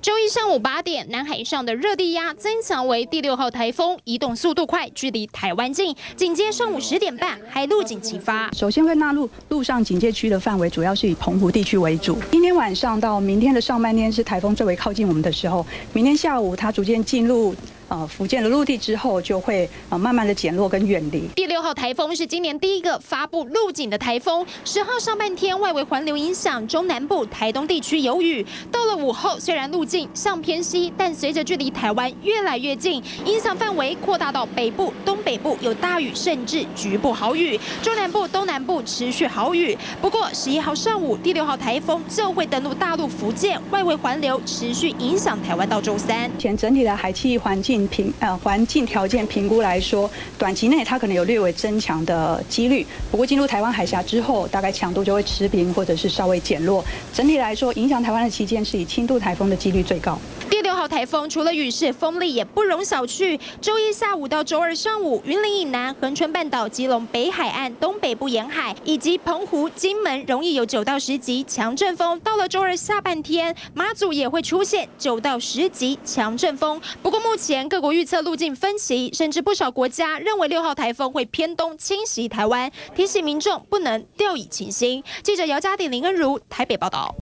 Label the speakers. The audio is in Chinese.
Speaker 1: 周一上午8点，南海上的热低压增强为第6号台风，移动速度快，距离台湾近。紧接上午10点半，海陆警齐发。
Speaker 2: 首先会纳入陆上警戒区的范围，主要是以澎湖地区为主。今天晚上到明天的上半天是台风最为靠近我们的时候，明天下午它逐渐进入福建的陆地之后，就会慢慢的减弱跟远离。
Speaker 1: 第6号台风是今年第一个发布陆警的台风。10号上半天外围环流影响中南部、台东地区有雨，到了午后虽然路径向偏西，但随着距离台湾越来越近，影响范围扩大到北部、东北部有大雨，甚至局部豪雨；中南部、东南部持续豪雨。不过11号上午第6号台风就会登陆大陆福建，外围环流持续影响台湾到周3。
Speaker 2: 前整体的海气环境条件评估来说，短期内它可能有略微增强的几率，不过进入台湾海峡之后，大概强度就会持平或者是稍微减弱。整体来说，影响台湾的期间是以轻度台风的几率最高。
Speaker 1: 第6号台风除了雨势，风力也不容小觑。周一下午到周二上午，云林以南、恒春半岛、基隆北海岸、东北部沿海以及澎湖、金门容易有9到10级强阵风。到了周二下半天，马祖也会出现9到10级强阵风。不过目前各国预测路径分歧，甚至不少国家认为6号台风会偏东侵袭台湾，提醒民众不能掉以轻心。记者姚嘉典、林恩如台北报道。